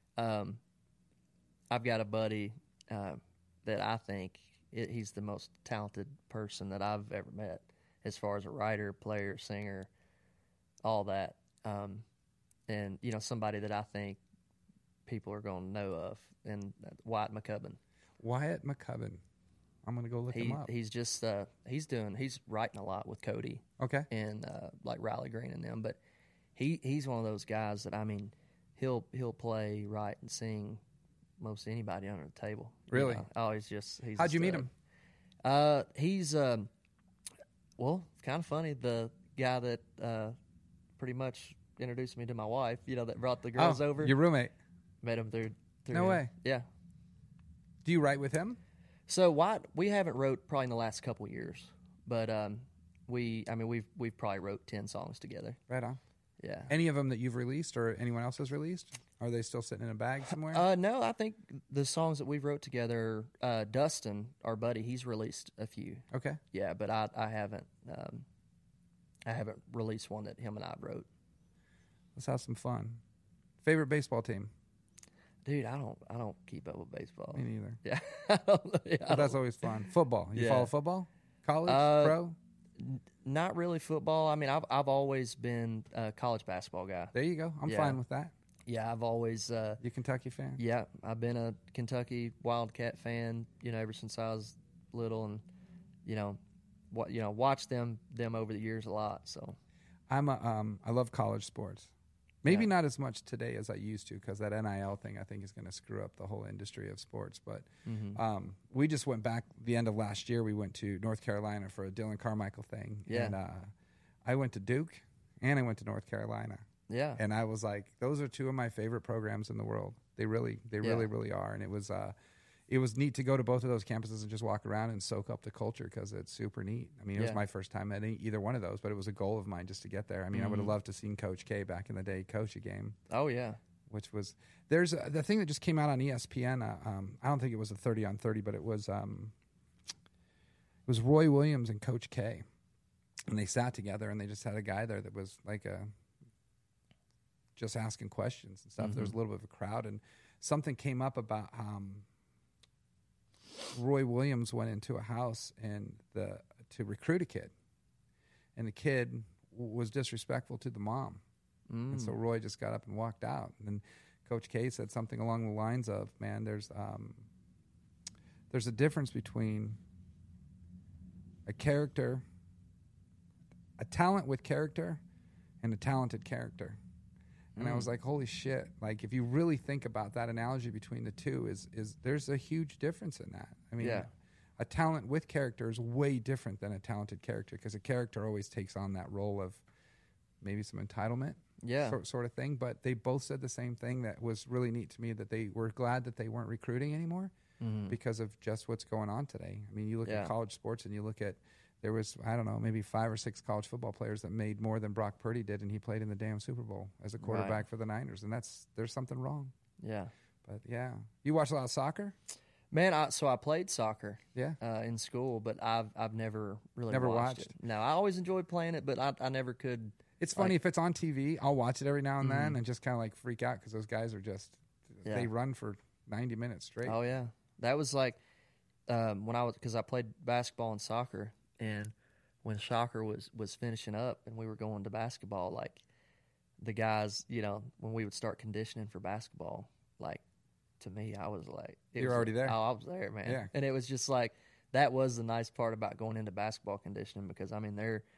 I've got a buddy that I think he's the most talented person that I've ever met as far as a writer, player, singer, all that. And somebody that I think people are going to know of, and Wyatt McCubbin. Wyatt McCubbin. I'm gonna go look him up. He's just he's writing a lot with Cody. Okay. And like Riley Green and them, but he's one of those guys that, I mean, he'll play, write, and sing most anybody under the table. Really? Oh, he's How'd you meet him? He's well, kind of funny. The guy that pretty much introduced me to my wife, that brought the girls over. Your roommate. Met him through No him. way. Yeah. Do you write with him? So we haven't wrote probably in the last couple of years, but we've probably wrote 10 songs together. Right on. Yeah. Any of them that you've released or anyone else has released? Are they still sitting in a bag somewhere? No, I think the songs that we've wrote together, Dustin, our buddy, he's released a few. Okay. Yeah, but I haven't released one that him and I wrote. Let's have some fun. Favorite baseball team? Dude, I don't keep up with baseball. Me neither. Yeah. But that's always fun. Football. You follow football? College? Pro? Not really football. I mean, I've always been a college basketball guy. There you go. I'm fine with that. Yeah, I've always You Kentucky fan? Yeah, I've been a Kentucky Wildcat fan, ever since I was little, and watched them over the years a lot. So I love college sports. Maybe not as much today as I used to, because that NIL thing, I think, is going to screw up the whole industry of sports. But we just went back the end of last year. We went to North Carolina for a Dylan Carmichael thing. Yeah. And I went to Duke, and I went to North Carolina. Yeah. And I was like, those are two of my favorite programs in the world. They really are. And it was neat to go to both of those campuses and just walk around and soak up the culture, because it's super neat. I mean, it was my first time at either one of those, but it was a goal of mine just to get there. I mean, I would have loved to seen Coach K back in the day coach a game. Oh, yeah. Which was – there's the thing that just came out on ESPN. I don't think it was a 30-on-30, but it was Roy Williams and Coach K. And they sat together, and they just had a guy there that was like just asking questions and stuff. There was a little bit of a crowd, and something came up about Roy Williams went into a house to recruit a kid, and the kid was disrespectful to the mom, and so Roy just got up and walked out. And Coach K said something along the lines of, "Man, there's a difference between a talent with character, and a talented character." And I was like, holy shit. Like, if you really think about that analogy between the two, is there's a huge difference in that. I mean, a talent with character is way different than a talented character, because a character always takes on that role of maybe some entitlement sort of thing. But they both said the same thing that was really neat to me, that they were glad that they weren't recruiting anymore because of just what's going on today. I mean, you look at college sports, and you look at, there was, I don't know, maybe 5 or 6 college football players that made more than Brock Purdy did, and he played in the damn Super Bowl as a quarterback for the Niners, and there's something wrong. Yeah. But yeah, you watch a lot of soccer? Man, I played soccer. Yeah. In school, but I've never really watched it. No, I always enjoyed playing it, but I never could. It's funny, if it's on TV, I'll watch it every now and then and just kind of like freak out, because those guys are just they run for 90 minutes straight. Oh yeah, that was like because I played basketball and soccer. And when soccer was finishing up and we were going to basketball, like, the guys, when we would start conditioning for basketball, like, to me, I was like... You're already there. Oh, I was there, man. Yeah. And it was just like, that was the nice part about going into basketball conditioning, because, I mean,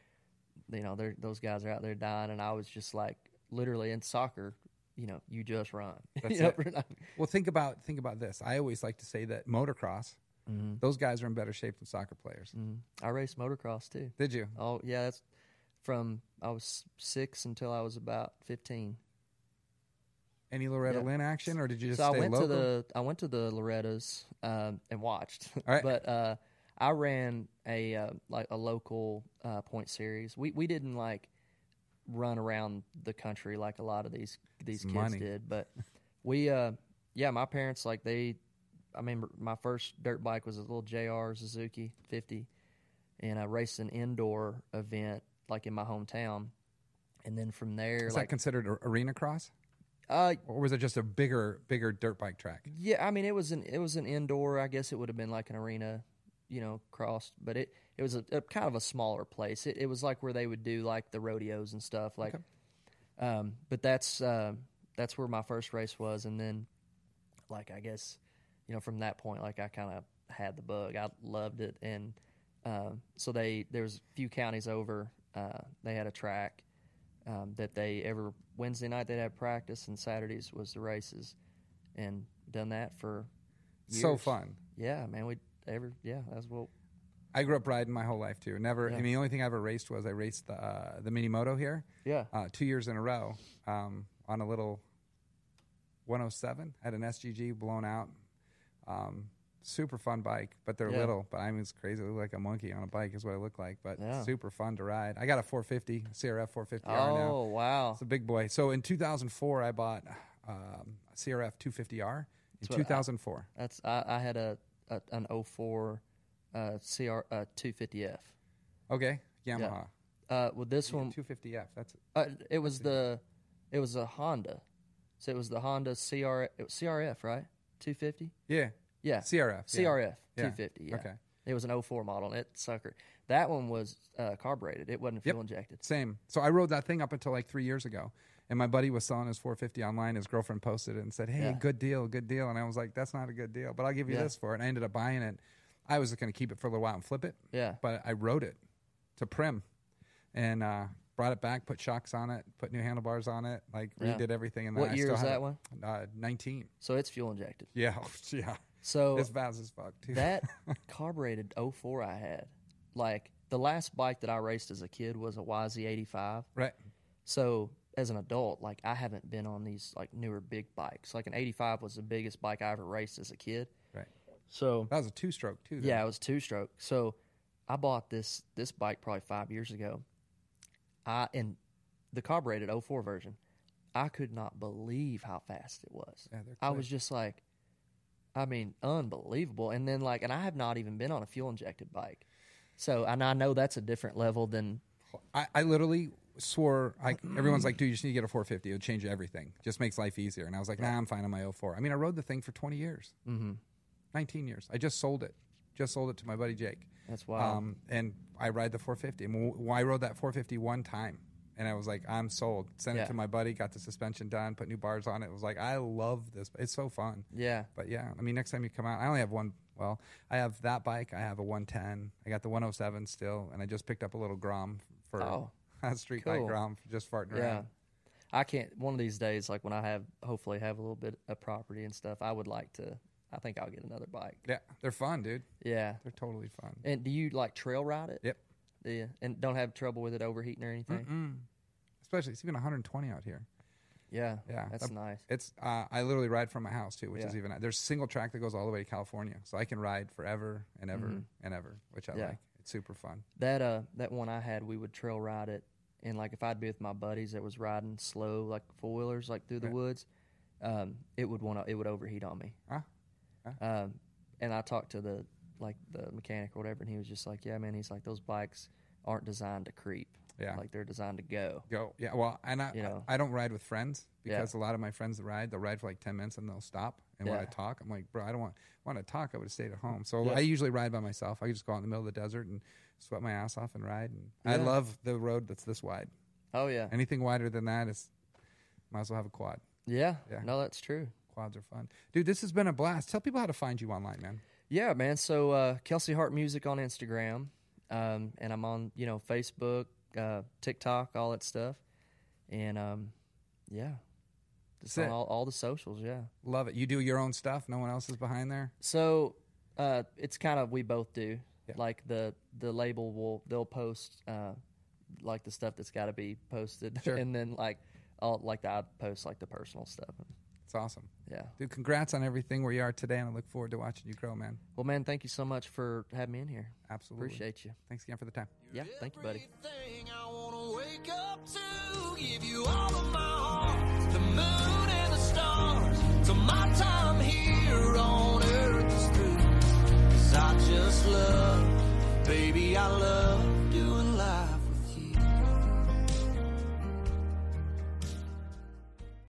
those guys are out there dying, and I was just like, literally in soccer, you just run. That's it. Well, think about this. I always like to say that motocross, those guys are in better shape than soccer players. I raced motocross too. Did you? Oh yeah, that's from I was 6 until I was about 15. Any Loretta Lynn action, or did you just so stay local? I went to the Lorettas and watched. All right. But I ran a local point series. We didn't like run around the country like a lot of these kids did, but we my parents, like, I remember my first dirt bike was a little JR Suzuki 50, and I raced an indoor event like in my hometown, and then from there, is that considered arena cross? Or was it just a bigger dirt bike track? Yeah, I mean, it was an indoor. I guess it would have been like an arena, crossed, but it was a kind of a smaller place. It was like where they would do like the rodeos and stuff. Like, but that's where my first race was, and then like, I guess, you know, from that point, like, I kind of had the bug. I loved it. And so there's a few counties over, they had a track that every Wednesday night they'd have practice, and Saturdays was the races, and done that for years. So fun. Yeah, man, that's what. I grew up riding my whole life too. Never. Yeah. I mean, the only thing I ever raced was I raced the mini moto here. Yeah. 2 years in a row on a little 107. Had an SGG blown out. Super fun bike, but they're little. But I mean, it's crazy. I look like a monkey on a bike is what I look like. But super fun to ride. I got a 450 CRF 450R now. Oh wow, it's a big boy. So in 2004, I bought a CRF 250R in 2004. I had an 04 CR 250F. Okay, Yamaha. With this one 250F. That's it was a Honda, so it was the Honda CRF, right? 250. Yeah. CRF. CRF 250. Yeah. Okay. It was an 04 model, and it sucker. That one was carbureted. It wasn't fuel injected. Same. So I rode that thing up until like 3 years ago, and my buddy was selling his 450 online. His girlfriend posted it and said, "Hey, good deal." And I was like, "That's not a good deal, but I'll give you this for it." And I ended up buying it. I was going to keep it for a little while and flip it. Yeah. But I rode it to Prim, and brought it back, put shocks on it, put new handlebars on it, like redid everything. And what year is that one? 19. So it's fuel injected. Yeah, yeah. So it's fast as fuck too. That carbureted 04 I had, like the last bike that I raced as a kid was a YZ85. Right. So as an adult, like I haven't been on these like newer big bikes. Like an 85 was the biggest bike I ever raced as a kid. Right. So that was a 2-stroke too. Though. Yeah, it was 2-stroke. So I bought this bike probably 5 years ago. In the carbureted 04 version, I could not believe how fast it was. Yeah, I was just like, I mean, unbelievable. And then and I have not even been on a fuel injected bike. So, and I know that's a different level than. I literally swore, everyone's like, dude, you just need to get a 450. It would change everything. Just makes life easier. And I was like, nah, I'm fine on my 04. I mean, I rode the thing for 20 years. 19 years. I just sold it. To my buddy Jake. That's wild. And I ride the 450. And I rode that 450 one time. And I was like, I'm sold. Sent it to my buddy, got the suspension done, put new bars on it. It was like, I love this. It's so fun. Yeah. But yeah, I mean, next time you come out, I only have one. Well, I have that bike. I have a 110. I got the 107 still. And I just picked up a little Grom for a street bike Grom for just farting around. I can't, one of these days, like when I hopefully have a little bit of property and stuff, I think I'll get another bike. Yeah. They're fun, dude. Yeah. They're totally fun. And do you like trail ride it? Yep. Yeah. And don't have trouble with it overheating or anything? Especially, it's even 120 out here. Yeah. That's nice. It's I literally ride from my house too, which is even. There's a single track that goes all the way to California, so I can ride forever and ever and ever, which I like. It's super fun. That one I had, we would trail ride it, and like if I'd be with my buddies that was riding slow, like 4-wheelers, like through the woods, it would overheat on me. And I talked to the mechanic or whatever, and he was just like, "Yeah, man." He's like, "Those bikes aren't designed to creep. Yeah, like they're designed to go." Yeah. Well, and I don't ride with friends because a lot of my friends that ride, they'll ride for like 10 minutes and they'll stop. And when I talk, I'm like, bro, I don't want to talk. I would have stayed at home. So I usually ride by myself. I just go out in the middle of the desert and sweat my ass off and ride. And I love the road that's this wide. Oh yeah. Anything wider than that might as well have a quad. Yeah. No, that's true. Quads are fun, dude. This has been a blast. Tell people how to find you online, man. Yeah, man. So Kelsey Hart Music on Instagram, and I'm on Facebook, TikTok, all that stuff, and just on all the socials. Yeah, love it. You do your own stuff. No one else is behind there. So it's kind of we both do. Yeah. Like the label they'll post like the stuff that's got to be posted, and then I post like the personal stuff. It's awesome. Yeah. Dude, congrats on everything where you are today, and I look forward to watching you grow, man. Well, man, thank you so much for having me in here. Absolutely. Appreciate you. Thanks again for the time. Yeah, thank you, buddy. I wanna wake up to